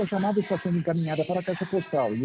sua chamada está sendo encaminhada para a caixa postal